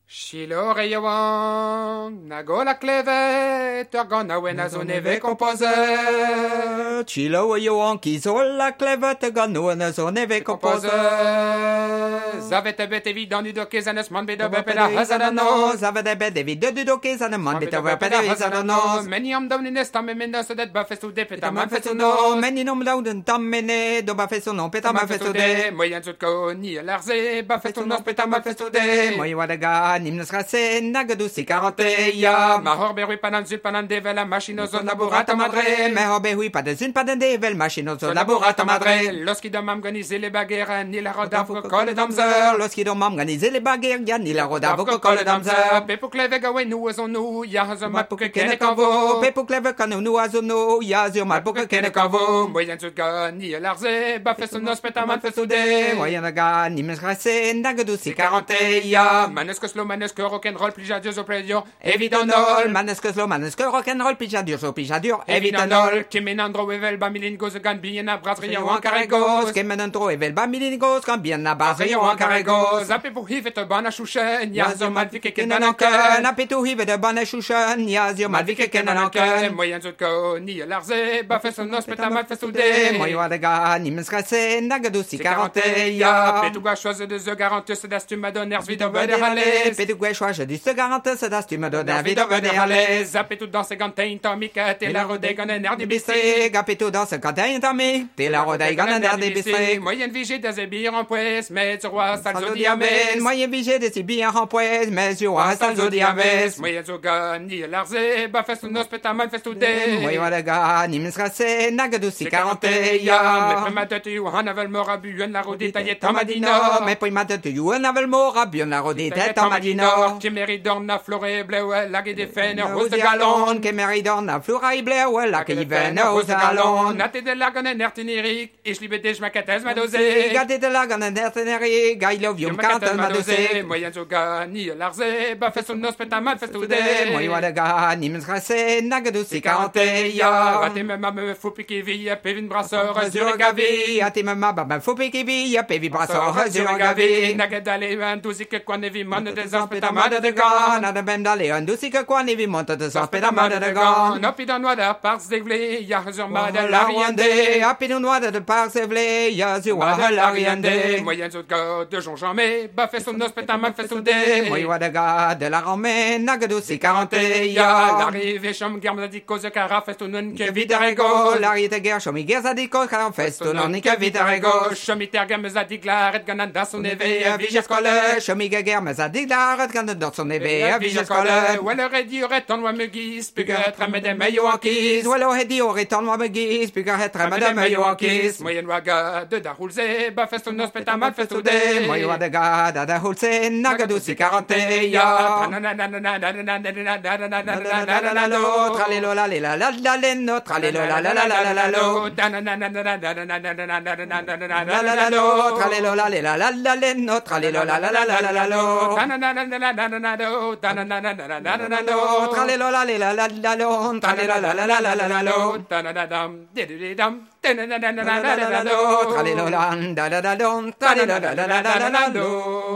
Shilo reyawan, nagola kleve, torgona wenazo neve compose. Chilo yoan kizola kleve, torgona wenazo neve compose. Zavete bete vidon du dokezanes man bedo bepeda hazananos. Zavete bete vidon du dokezanes man bedo bepeda hazananos. Many am down in esta memenda so that bafestu de peta man festu no. Many nom down tammene do bafestu no peta man festu de. Moyen zutko ni larze bafestu no peta man festu de. Moyen wadaga nimnes rase nagadu si karanteya. Mahorbe hui panan zul panan devel machino zo laborata madre. Mahorbe hui panan zul panan devel machino zo laborata madre. Lorsqu'il doit m'organiser les baguettes ni la roda faut colle damzer. Lorsqu'il doit m'organiser les baguettes ni la roda faut colle damzer. Pepuk levega we nu azonu ya hazama puke kene kavo. Pepuk levega nu azonu ya zuma puke kene kavo. Moyen zutga ni larze ba fesu nos petaman fesude. Moyen daga nimnes rase nagadu si karanteya. Manesko slow manesko rock'n'roll pija dur zo pledio. Evidonol manesko slow manesko rock'n'roll pija dur zo pija dur. Evidonol kimenandro wevel ba milin goz gan bien na brasserie en carregos. Kimenandro wevel ba milin goz gan bien na brasserie en carregos. Zappe pour hivet bana chouchen ya zo malvike kenanan. Napetu hivet bana chouchen ya zo malvike kenanan. Moyen zutko ni larze ba fesu nos petaman fesude. Moyen daga nimnes rase nagadu si karanteya. Petuga chose de zo garantus das tu me donnes vida vederales. Petuga chose de zo garantus das tu me donnes vida vederales. Zappe tout dans ses gantains tomika te la rodegan en erdi bisse. Gapetu dans ses gantains tomik te la rodegan en erdi bisse. Moyen vigé des ébires en pues mais roi salzo diames. Moyen vigé des ébires en pues mais roi salzo diames. Moyen zoga ni larze ba festu nos petaman festude. Moyen daga nimnes rase nagadu si karanteya. Mais prima de tu hanavel morabu en la rodita yet tamadino. Mais prima de tu hanavel morabu en la rodita tamadino. Kemeridon na flore bleu la de fene rose galon. Kemeridon na flore bleu la que ven rose galon. Nate de la ganen ertinirik ich liebe dich makates madose. Gade de la ganen ertinirik I love you makates madose. Moyen zoga ni larze ba festu nos petaman festude. Moyen daga nimens rase nagadu si karanteya. Ate mema me faut piquer vie pevin brasseur sur gavi. Ate mema ba faut piquer vie pevin brasseur sur gavi. Nagadale un douzique quan nevi man des aspetama de gan. Nada bem dale un douzique quan nevi monte des aspetama de gan. No pidan noada par zegvle ya sur ma de la riande. Apidon noada de par zegvle ya sur la riande. Moyen zotga de Jean jamais ba fait son aspetama fesude. Moyen daga de la rome nagadu si karanteya. L'arrive cham germ di cause cara festunen ke vidarego. L'arrive guerre cham gerza di cause cara festunen ke vidarego. Chamiter germ zadig la red ganan da son eve a viges colle. Chamiga germ zadig la red ganan da son eve a viges colle. Well redi aurait en moi me guise puis que trame de meilleur en kiss. Well redi aurait en moi me guise puis que trame de meilleur en kiss. Moyen waga de da roulze ba festunos petaman festude. Moyen waga da hulse nagadu si karanteya. Tralelo la la la la leno tralelo la la la la la lo tralelo la la la la leno tralelo la la la la la lo tralelo la la la la lo tralelo la la la la la lo tralelo la da da da lo tralelo la la la la la lo